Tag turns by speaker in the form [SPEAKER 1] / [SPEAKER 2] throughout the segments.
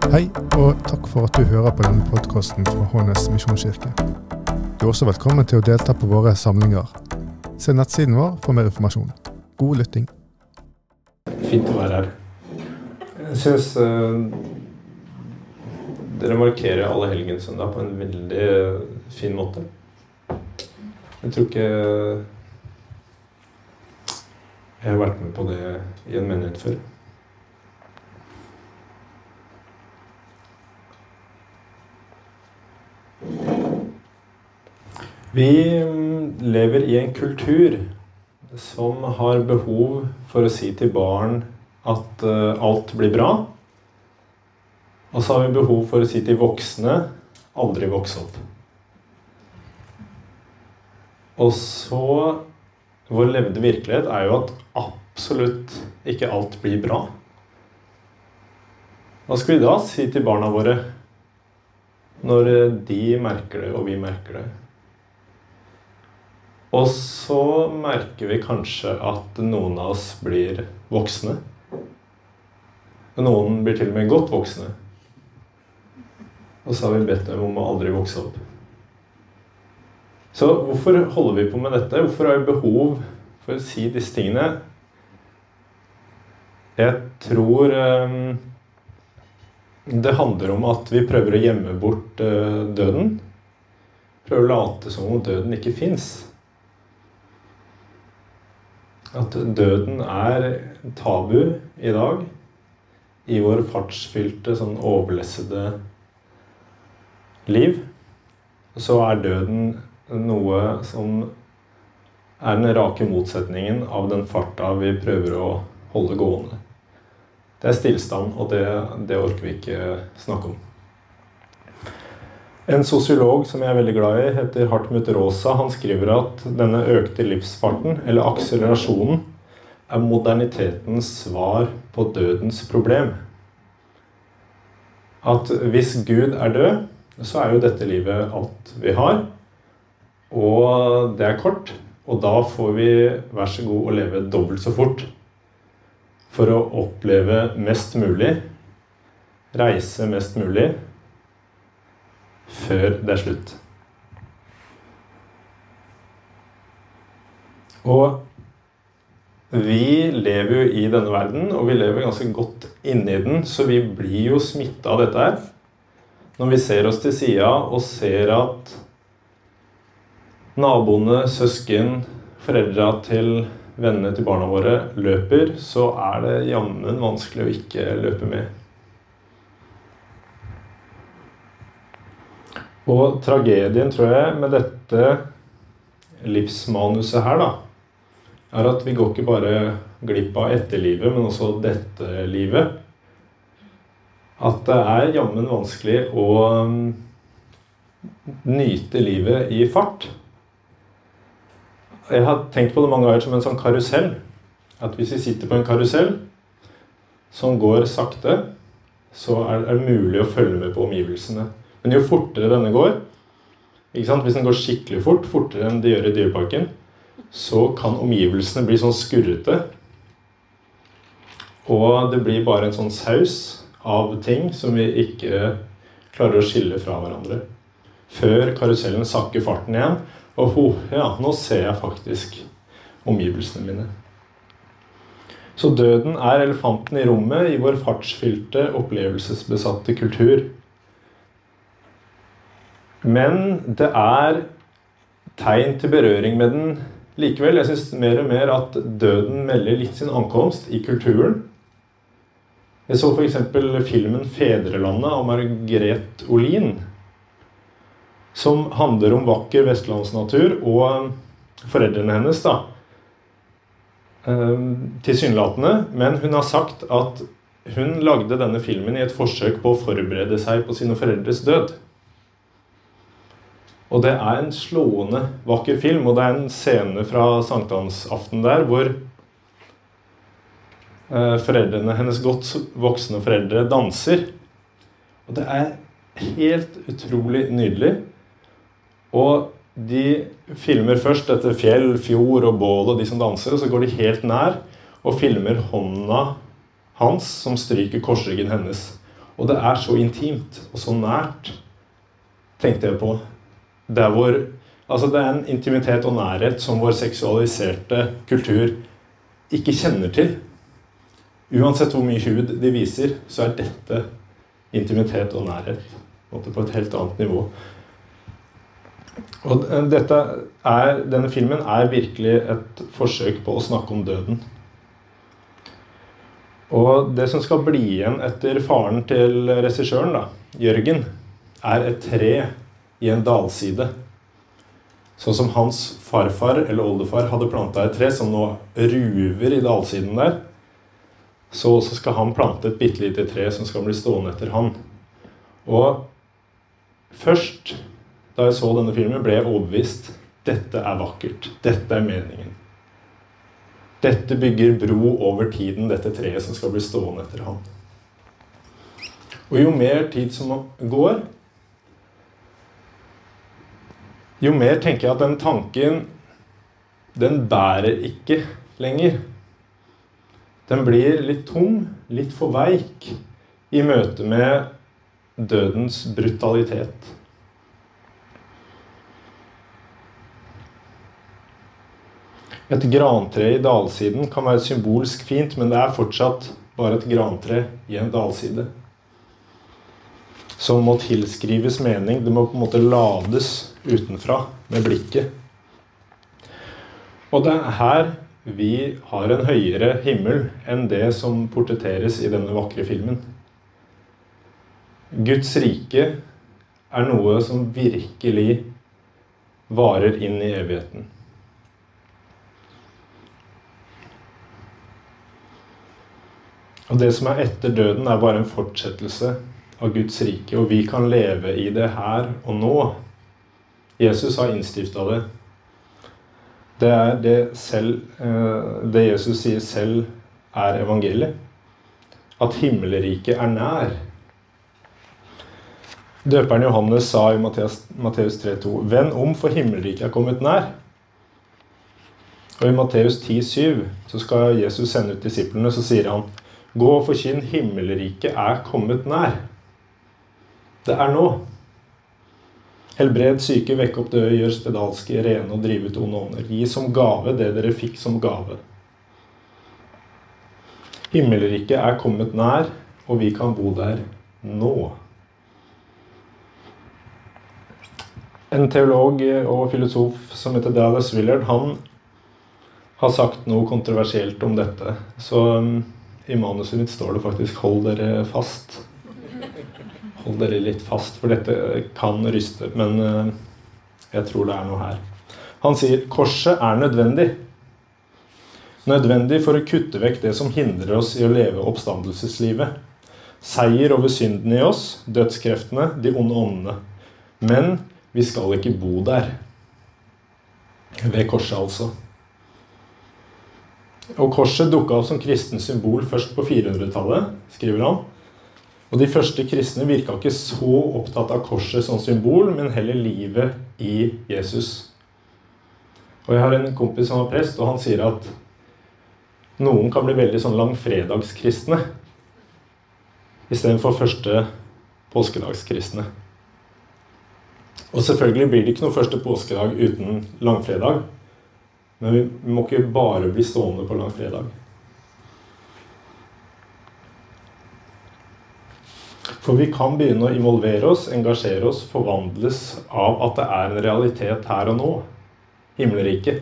[SPEAKER 1] Hei, og takk for at du hører på denne podcasten fra Hånes Misjonskirke. Du er også velkommen til å delta på våre samlinger. Se nettsiden vår for mer informasjon. God lytting.
[SPEAKER 2] Fint å være her. Jeg synes dere markerer alle helgensøndag på en veldig fin måte. Jeg tror ikke jeg har vært med på det i en menighet før. Vi lever i en kultur som har behov for å si til barn at alt blir bra. Og så har vi behov for å si til voksne, aldri voks opp. Og så, vår levde virkelighet er jo at absolutt ikke alt blir bra. Hva skal vi da si til barna våre når de merker det og vi merker det? Og så merker vi kanskje at noen av oss blir voksne. Noen blir til og med godt voksne. Og så har vi bedt dem om å aldri vokse opp. Så hvorfor holder vi på med dette? Hvorfor har vi behov for å si disse tingene? Jeg tror det handler om at vi prøver å gjemme bort døden. Prøver å late som om døden ikke finnes. At døden er tabu i dag, i vår fartsfylte, sånn overlessede liv. Så er døden noe som er den rake motsetningen av den farta vi prøver å holde gående. Det er stillstand, og det orker vi ikke snakke om. En sosiolog som jeg er veldig glad i, heter Hartmut Rosa. Han skriver at denne økte livsfarten, eller akselerasjonen, er modernitetens svar på dødens problem. At hvis Gud er død, så er jo dette livet alt vi har, og det er kort, og da får vi vær så god å leve dobbelt så fort for å oppleve mest mulig, reise mest mulig, før det er slutt. Og vi lever jo i denne verden, og vi lever ganske godt inni den, så vi blir jo smittet av dette her. Når vi ser oss til siden og ser at naboene, søsken, foreldre til vennene til barna våre løper, så er det jammen vanskelig å ikke løpe med. Og tragedien, tror jeg, med dette livsmanuset her, da, er at vi går ikke bare glipp av etterlivet, men også dette livet. At det er jammen vanskelig å nyte livet i fart. Jeg har tenkt på det mange ganger som en sånn karusell. At hvis vi sitter på en karusell som går sakte, så er det mulig å følge med på omgivelsene. Men jo fortere denne går, ikke sant? Hvis den går skikkelig fort, fortere enn de gjør i dyreparken, så kan omgivelsene bli sånn skurrete. Og det blir bare en sånn saus av ting som vi ikke klarer å skille fra hverandre. Før karusellen sakker farten igjen, og ja, nå ser jeg faktisk omgivelsene mine. Så døden er elefanten i rommet i vår fartsfylte, opplevelsesbesatte kultur. Men det er tegn til berøring med den likevel. Jeg synes mer og mer at døden melder litt sin ankomst i kulturen. Jeg så for eksempel filmen Fedrelandet av Margrethe Olin, som handler om vakker vestlandsnatur, og foreldrene hennes da, tilsynelatende, men hun har sagt at hun lagde denne filmen i et forsøk på å forberede seg på sine foreldres død. Og det er en slående vakker film, og det er en scene fra sankthansaften der, hvor foreldrene, hennes godt voksne foreldre, danser. Og det er helt utrolig nydelig. Og de filmer først dette fjell, fjord og bål og de som danser, og så går de helt nær og filmer hånda hans som stryker korsryggen hennes. Og det er så intimt og så nært, tenkte jeg på. Det er en intimitet og nærhet som vår seksualiserte kultur ikke kjenner til. Uansett hvor mye hud de viser, så er dette intimitet og nærhet. På et helt annet nivå. Og denne filmen er virkelig et forsøk på å snakke om døden. Og det som skal bli igjen etter faren til regissøren, Jørgen, er et tre i en dalside. Sånn som hans farfar eller oldefar hadde plantet et tre som nå ruver i dalsiden der. Så skal han plante et bittelite tre som skal bli stående etter han. Og først, da jeg så denne filmen, ble jeg overbevist. Dette er vakkert. Dette er meningen. Dette bygger bro over tiden, dette treet som skal bli stående etter han. Og jo mer tid som går, jo mer tenker jeg at den tanken, den bærer ikke lenger. Den blir litt tom, litt for veik i møte med dødens brutalitet. Et grantre i dalsiden kan være symbolsk fint, men det er fortsatt bare et grantre i en dalside. Som må tilskrives mening, det må på en måte lades utenfra med blikket. Og det er her vi har en høyere himmel enn det som portretteres i denne vakre filmen. Guds rike er noe som virkelig varer inn i evigheten. Og det som er etter døden er bare en fortsettelse av Guds rike, og vi kan leve i det her og nå. Jesus har innstiftet det. Det er det Jesus sier selv er evangeliet. At himmelriket er nær. Døperen Johannes sa i Matteus 3,2, «Vend om, for himmelriket er kommet nær». Og i Matteus 10,7 så skal Jesus sende ut disiplene, så sier han, «Gå og forkynn, himmelriket er kommet nær». Det er nå. Helbred syke, vekk opp døde, gjør spedalske, rene og drive ut onde ånder. Gi som gave det dere fikk som gave. Himmelriket er kommet nær, og vi kan bo der nå. En teolog og filosof som heter Dallas Willard, han har sagt noe kontroversielt om dette. Så i manuset mitt står det faktisk, hold dere fast. Hold dere litt fast, for dette kan ryste, men jeg tror det er noe her. Han sier, korset er nødvendig. Nødvendig for å kutte vekk det som hindrer oss i å leve oppstandelseslivet. Seier over synden i oss, dødskreftene, de onde åndene. Men vi skal ikke bo der. Ved korset altså. Og korset dukket opp som kristen symbol først på 400-tallet, skriver han. Og de første kristne virket ikke så opptatt av korset som symbol, men heller livet i Jesus. Og jeg har en kompis som er prest, og han sier at noen kan bli veldig sånn langfredagskristne, i stedet for første påskedagskristne. Og selvfølgelig blir det ikke noe første påskedag uten langfredag, men vi må ikke bare bli stående på langfredag. For vi kan begynne å involvere oss, engasjere oss, forvandles av at det er en realitet her og nå. Himmelriket.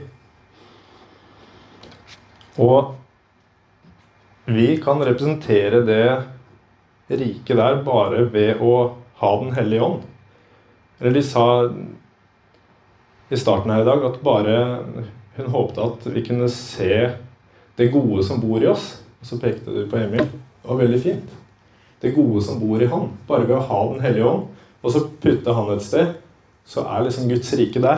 [SPEAKER 2] Og vi kan representere det riket der bare ved å ha den hellige ånd. Eller de sa i starten her i dag at bare hun håpte at vi kunne se det gode som bor i oss. Og så pekte du på Emil. Det var veldig fint. Det gode som bor i han. Bare ved å ha den hellige ånd, og så putte han et sted, så er liksom Guds rike der.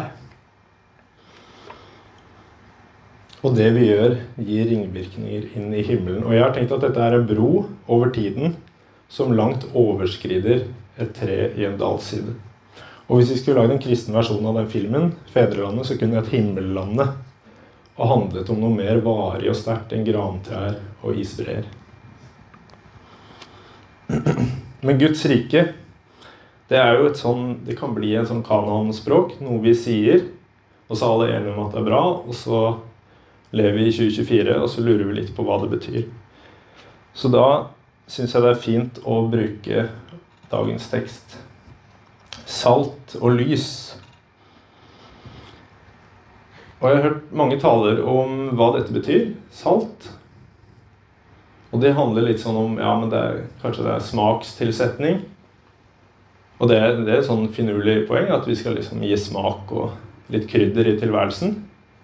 [SPEAKER 2] Og det vi gjør gir ringvirkninger inn i himmelen. Og jeg har tenkt at dette er en bro over tiden som langt overskrider et tre i en dalside. Og hvis vi skulle lage en kristen versjon av den filmen, Fedrelandet, så kunne det et himmellandet og handlet om noe mer varig og sterkt enn grantrær og isbreer. Men Guds rike, det er jo det kan bli en sånn kanonspråk, noe vi sier, og så er alle enige om at det er bra, og så lever vi i 2024, og så lurer vi litt på hva det betyr. Så da synes jeg det er fint å bruke dagens tekst. Salt og lys. Og jeg har hørt mange taler om hva dette betyr, salt. Og det handler litt sånn om, ja, men kanskje det er smakstilsetning. Og det er et sånn finurlig poeng, at vi skal liksom gi smak og litt krydder i tilværelsen.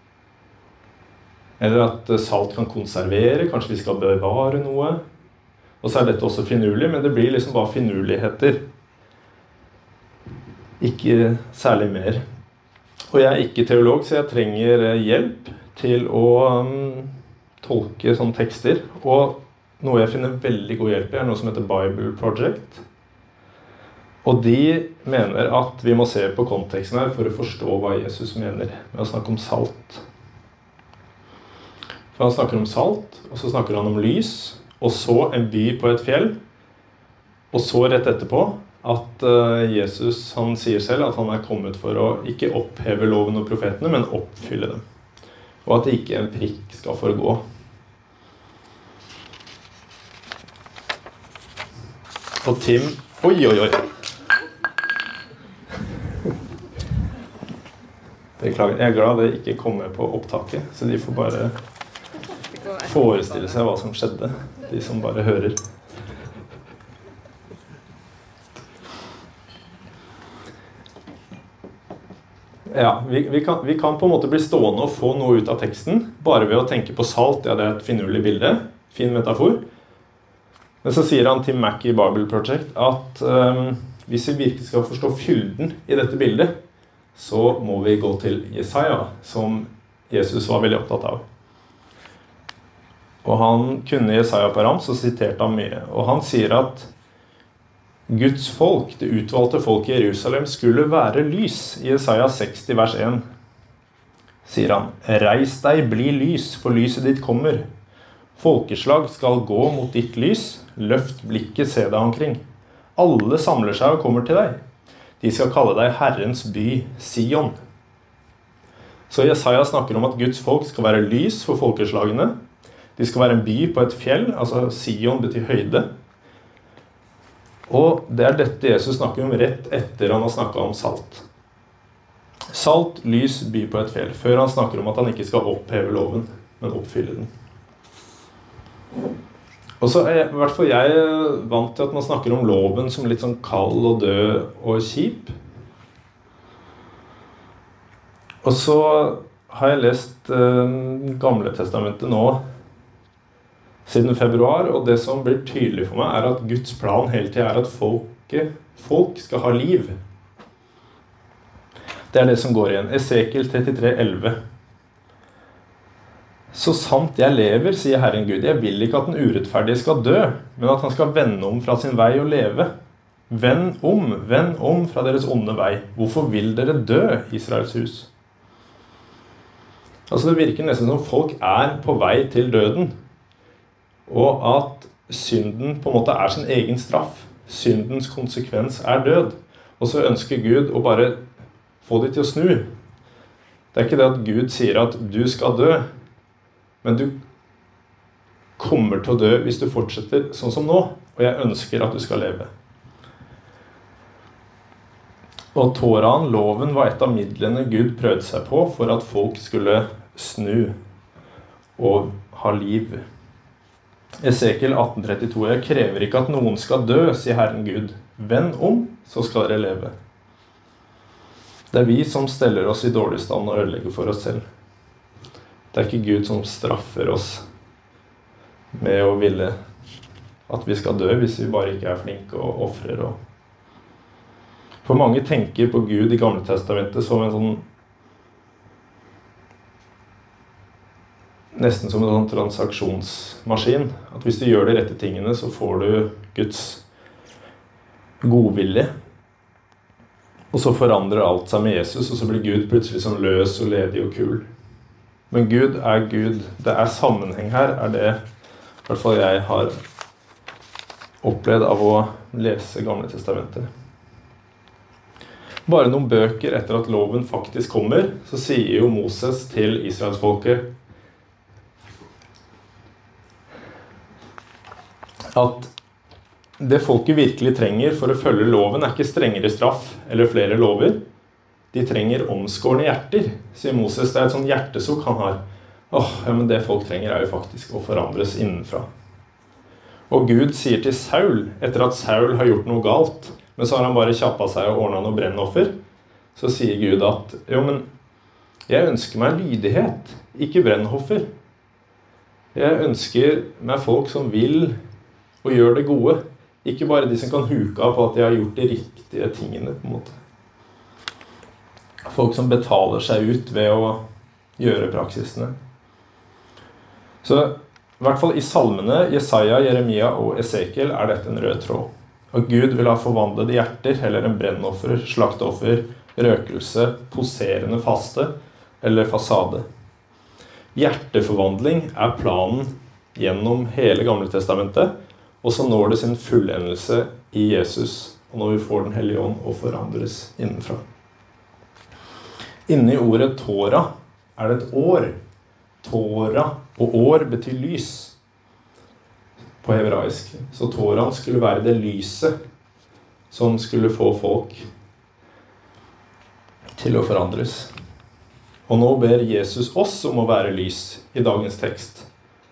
[SPEAKER 2] Eller at salt kan konservere, kanskje vi skal bevare noe. Og så er dette også finurlig, men det blir liksom bare finurligheter. Ikke særlig mer. Og jeg er ikke teolog, så jeg trenger hjelp til å tolke sånne tekster. Og noe jeg finner veldig god hjelp i er noe som heter Bible Project. Og de mener at vi må se på konteksten her for å forstå hva Jesus mener med å snakke om salt. For han snakker om salt, og så snakker han om lys, og så en by på et fjell, og så rett etterpå at Jesus, han sier selv at han er kommet for å ikke oppheve loven og profetene, men oppfylle dem. Og at ikke en prikk skal forgå. Og Tim, oi. Beklager, jeg er glad det ikke kom med på opptaket, så de får bare forestille seg hva som skjedde, de som bare hører. Ja, vi kan på en måte bli stående og få noe ut av teksten, bare ved å tenke på salt. Ja, det er et finurlig bilde, fin metafor. Men så sier han Tim Mackie i Bible Project at hvis vi virkelig skal forstå fylden i dette bildet, så må vi gå til Jesaja, som Jesus var veldig opptatt av. Og han kunne Jesaja på rams, så siterte han mye. Og han sier at Guds folk, det utvalgte folk i Jerusalem, skulle være lys. I Jesaja 60, vers 1 sier han: «Reis deg, bli lys, for lyset ditt kommer. Folkeslag skal gå mot ditt lys, løft blikket, se deg omkring. Alle samler seg og kommer til deg. De skal kalle deg Herrens by, Sion.» Så Jesaja snakker om at Guds folk skal være lys for folkeslagene. De skal være en by på et fjell, altså Sion betyr høyde. Og det er dette Jesus snakker om rett etter han har snakket om salt. Salt, lys, by på et fjell, før han snakker om at han ikke skal oppheve loven, men oppfylle den. Og så er i hvert fall jeg vant til at man snakker om loven som litt sånn kald og død og kjip. Og så har jeg lest Gamle Testamentet nå siden februar, og det som blir tydelig for meg er at Guds plan hele tiden er at folk skal ha liv. Det er det som går igjen. Esekiel 33:11. «Så sant jeg lever, sier Herren Gud, jeg vil ikke at den urettferdige skal dø, men at han skal vende om fra sin vei og leve. Vend om fra deres onde vei. Hvorfor vil dere dø, Israels hus?» Altså det virker nesten som folk er på vei til døden, og at synden på en måte er sin egen straff. Syndens konsekvens er død. Og så ønsker Gud å bare få de til å snu. Det er ikke det at Gud sier at du skal dø, men du kommer til å dø hvis du fortsetter sånn som nå, og jeg ønsker at du skal leve. Og Toraen, loven, var et av midlene Gud prøvde seg på for at folk skulle snu og ha liv. Esekiel 18:32: «Jeg krever ikke at noen skal dø, sier Herren Gud. Vend om, så skal dere leve.» Det er vi som steller oss i dårlig stand og ødelegger for oss selv. Det er ikke Gud som straffer oss med å ville at vi skal dø hvis vi bare ikke er flinke og offrer. For mange tenker på Gud i Gamle Testamentet som en sånn, nesten som en sånn transaksjonsmaskin. At hvis du gjør de rette tingene, så får du Guds godvilje. Og så forandrer alt seg med Jesus, og så blir Gud plutselig sånn løs og ledig og kul. Men Gud er Gud. Det er sammenheng her, er det i hvert fall jeg har opplevd av å lese Gamle Testamentet. Bare noen bøker etter at loven faktisk kommer, så sier jo Moses til Israelsfolket at det folket virkelig trenger for å følge loven ikke strengere straff eller flere lover. De trenger omskårne hjerter, sier Moses. Det et sånn hjertesukk han har. Men det folk trenger jo faktisk å forandres innenfra. Og Gud sier til Saul, etter at Saul har gjort noe galt, men så har han bare kjappet seg og ordnet noe brennoffer, så sier Gud at, jeg ønsker meg lydighet, ikke brennoffer. Jeg ønsker meg folk som vil og gjør det gode, ikke bare de som kan huke av på at de har gjort de riktige tingene, på en måte. Folk som betaler seg ut ved å gjøre praksisene. Så i hvert fall i salmene, Jesaja, Jeremia og Esekiel dette en rød tråd. At Gud vil ha forvandlede hjerter, eller en brennoffer, slakteoffer, røkelse, poserende faste eller fasade. Hjerteforvandling planen gjennom hele Gamle Testamentet, og så når det sin fullendelse i Jesus, og når vi får den hellige ånd og forandres innenfra. Inne i ordet Tora det et år. Tora og år betyr lys på hebraisk. Så Toraen skulle være det lyset som skulle få folk til å forandres. Og nå ber Jesus oss om å være lys i dagens tekst.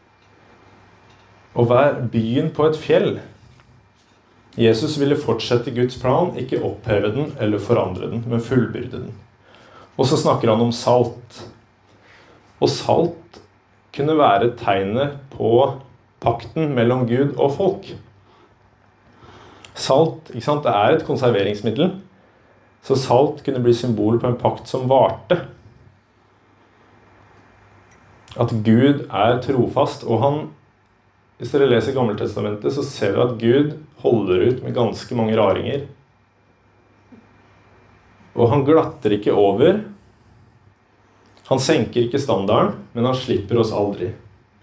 [SPEAKER 2] Og vær byen på et fjell. Jesus ville fortsette Guds plan, ikke oppheve den eller forandre den, men fullbyrde den. Og så snakker han om salt. Og salt kunne være tegnet på pakten mellom Gud og folk. Salt, ikke sant? Det et konserveringsmiddel. Så salt kunne bli symbol på en pakt som varte. At Gud trofast, og han, hvis dere leser Gamle Testamentet, så ser dere at Gud holder ut med ganske mange raringer. Og han glatter ikke over. Han senker ikke standarden, men han slipper oss aldri.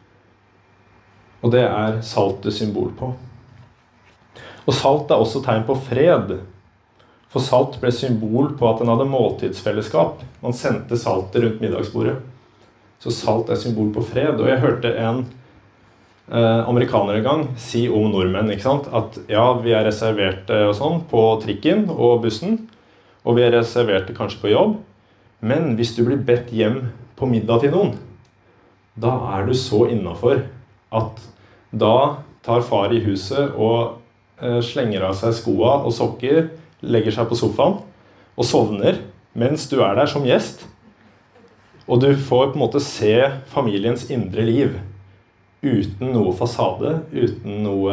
[SPEAKER 2] Og det saltet symbol på. Og salt også tegn på fred. For salt ble symbol på at den hadde måltidsfellesskap. Man sendte saltet rundt middagsbordet. Så salt symbol på fred. Og jeg hørte en amerikaner en gang si om nordmenn, ikke sant? At ja, vi reserverte og sånn på trikken og bussen, og vi reserverte kanskje på jobb, men hvis du blir bedt hjem på middag til noen, da du så innenfor at da tar far i huset og slenger av seg skoa og sokker, legger seg på sofaen og sovner mens du der som gjest, og du får på en måte se familiens indre liv uten noe fasade, uten noe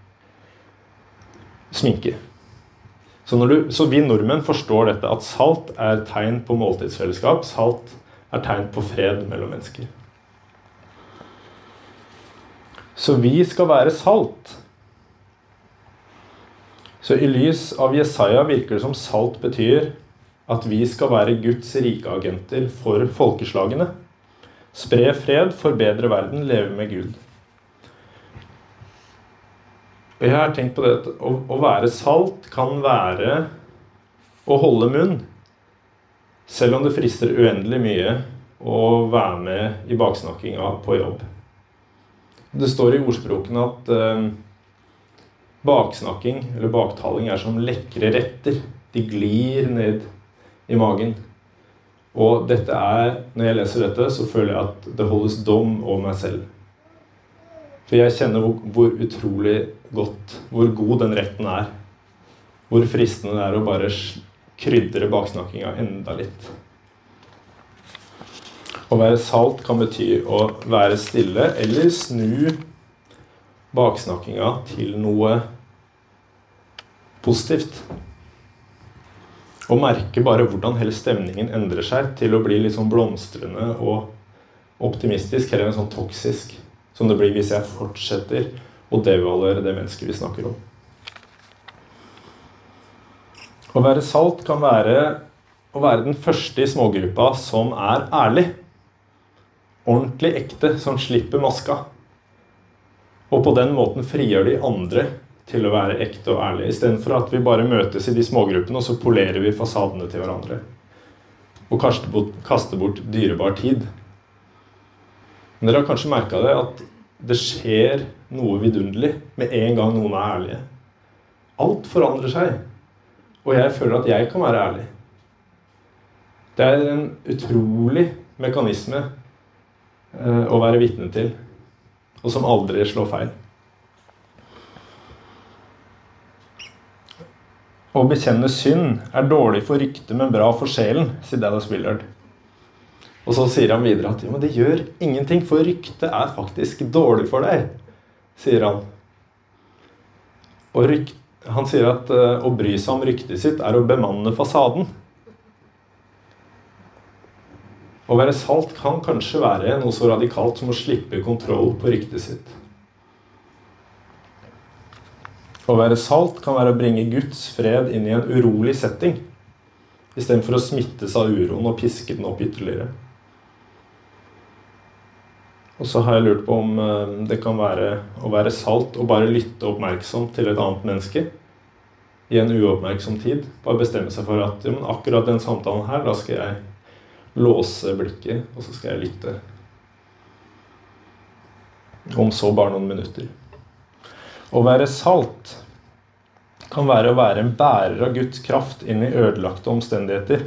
[SPEAKER 2] sminke. Så vi nordmenn forstår dette, at salt tegn på måltidsfellesskap, salt tegn på fred mellom mennesker. Så vi skal være salt. Så i lys av Jesaja virker det som salt betyr at vi skal være Guds rikeagenter for folkeslagene. Spre fred, forbedre verden, leve med Gud. Og jeg har tenkt på det, at å være salt kan være å holde munn, selv om det frister uendelig mye å være med i baksnakkinga på jobb. Det står i ordspråkene at baksnakking eller baktaling som lekre retter. De glir ned i magen. Og dette når jeg leser dette, så føler jeg at det holdes dom over meg selv. For jeg kjenner hvor utrolig godt, hvor god den retten Hvor fristende det å bare krydre baksnakkinga enda litt. Å være salt kan bety å være stille, eller snu baksnakkinga til noe positivt. Og merke bare hvordan hele stemningen endrer seg til å bli litt sånn blomstrende og optimistisk, eller sånn toksisk, som det blir hvis jeg fortsetter å devaluere det mennesket vi snakker om. Å være salt kan være å være den første i smågruppa som ærlig, ordentlig ekte, som slipper maska, og på den måten frigjør de andre til å være ekte og ærlig, I stedet for at vi bare møtes I de smågruppene, og så polerer vi fasadene til hverandre. Og kaster bort dyrebar tid. Men dere har kanskje merket det, at det skjer noe vidunderlig med en gang noen ærlige. Alt forandrer seg, og jeg føler at jeg kan være ærlig. Det en utrolig mekanisme å være vitne til, og som aldri slår feil. Å bekjenne synd dårlig for rykte, men bra for sjelen, sier Dallas Willard. Og så sier han videre at men det gjør ingenting, for rykte faktisk dårlig for deg, sier han. Og han sier at å bry seg om ryktet sitt å bemanne fasaden. Å være salt kan kanskje være noe så radikalt som å slippe kontroll på ryktet sitt. Å være salt kan være å bringe Guds fred inn I en urolig setting, I stedet for å smittes av uroen og piske den opp ytterligere. Og så har jeg lurt på om det kan være å være salt og bare lytte oppmerksomt til et annet menneske I en uoppmerksom tid. Bare bestemme seg for at akkurat den samtalen her, da skal jeg låse blikket, og så skal jeg lytte. Om så bare noen minutter. Å være salt kan være å være en bærer av Guds kraft inn I ødelagte omstendigheter.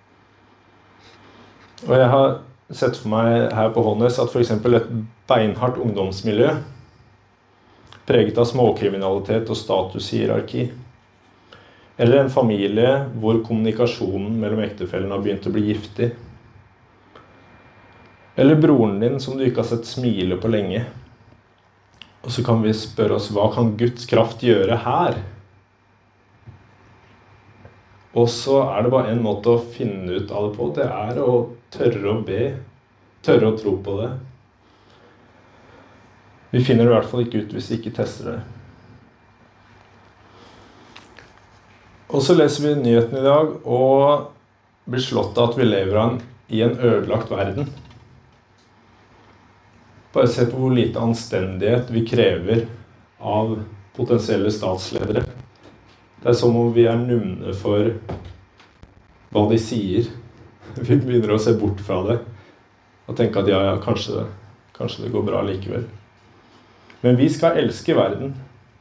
[SPEAKER 2] Og jeg har sett for meg her på Hånes at for eksempel et beinhardt ungdomsmiljø preget av småkriminalitet og statushierarki. Eller en familie hvor kommunikasjonen mellom ektefellene har begynt å bli giftig. Eller broren din som du ikke har sett smile på lenge. Og så kan vi spørre oss, hva kan Guds kraft gjøre her? Og så det bare en måte å finne ut av det på. Det å tørre å be, tørre å tro på det. Vi finner det I hvert fall ikke ut hvis vi ikke tester det. Og så leser vi nyheten I dag, og blir slått av at vi lever I en ødelagt verden. Bare se på hvor lite anstendighet vi krever av potensielle statsledere. Det som om vi numne for hva de sier. Vi begynner å se bort fra det, og tenke at ja, kanskje det går bra likevel. Men vi skal elske verden.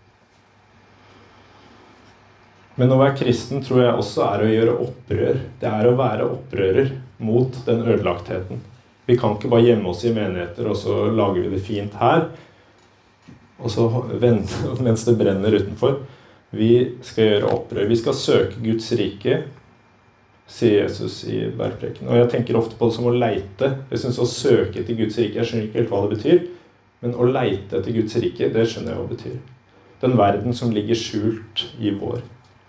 [SPEAKER 2] Men å være kristen tror jeg også å gjøre opprør. Det å være opprører mot den ødelagtheten. Vi kan ikke bare gjemme oss I menigheter, og så lager vi det fint her, og så vente mens det brenner utenfor. Vi skal gjøre opprør. Vi skal søke Guds rike, sier Jesus I bergpreken. Og jeg tenker ofte på det som å leite. Jeg synes å søke etter Guds rike, jeg skjønner ikke helt hva det betyr, men å leite etter Guds rike, det skjønner jeg hva det betyr. Den verden som ligger skjult I vår.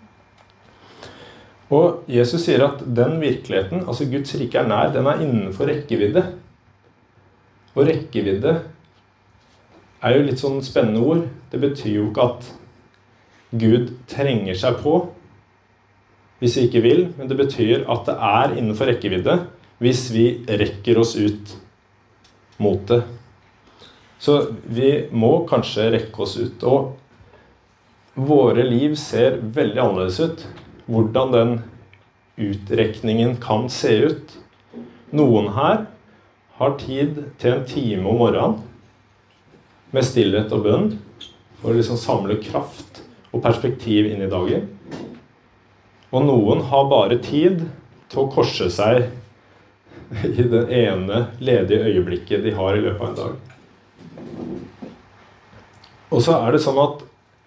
[SPEAKER 2] Og Jesus sier at den virkeligheten, altså Guds rike nær, den innenfor rekkevidde. Og rekkevidde jo litt sånn spennende ord. Det betyr jo ikke at Gud trenger seg på hvis vi ikke vil, men det betyr at det innenfor rekkevidde hvis vi rekker oss ut mot det. Så vi må kanskje rekke oss ut, og våre liv ser veldig annerledes ut. Hvordan den utrekningen kan se ut. Noen her har tid til en time om morgenen med stillhet og bønn for å liksom samle kraft og perspektiv inn I dagen. Og noen har bare tid til å korse seg I det ene ledige øyeblikket de har I løpet av en dag. Og så det sånn at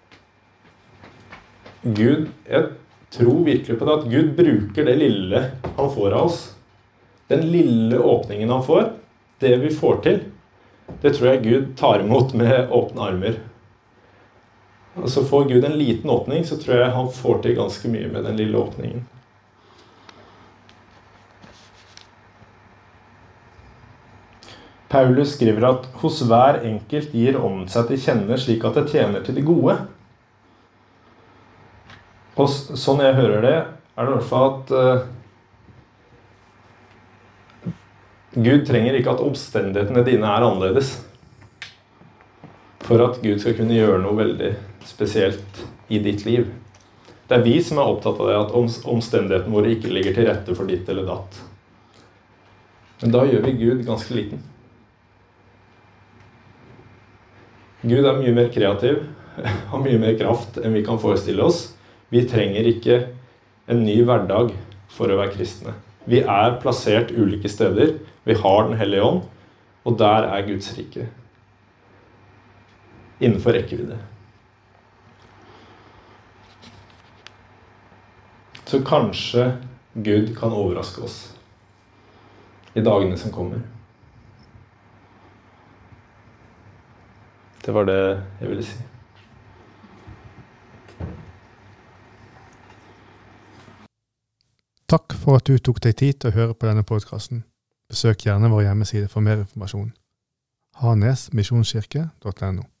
[SPEAKER 2] Gud tror virkelig på det, at Gud bruker det lille han får av oss. Den lille åpningen han får, det vi får til, det tror jeg Gud tar imot med åpne armer. Og så får Gud en liten åpning, så tror jeg han får til ganske mye med den lille åpningen. Paulus skriver at hos hver enkelt gir ånden seg til kjenne slik at det tjener til det gode. Og sånn jeg hører det, det I hvert fall at Gud trenger ikke at omstendighetene dine annerledes for at Gud skal kunne gjøre noe veldig spesielt i ditt liv. Det vi som opptatt av det, at omstendighetene våre ikke ligger til rette for ditt eller datt. Men da gjør vi Gud ganske liten. Gud mye mer kreativ, har mye mer kraft enn vi kan forestille oss. Vi trenger ikke en ny hverdag for å være kristne. Vi plassert ulike steder, vi har den hellige ånd, og der Guds rike. Innenfor rekkevidde. Så kanskje Gud kan overraske oss i dagene som kommer. Det var det jeg ville si.
[SPEAKER 1] Takk for at du tok deg tid til å høre på denne podcasten. Besøk gjerne vår hjemmeside for mer informasjon. hanesmisjonskirke.no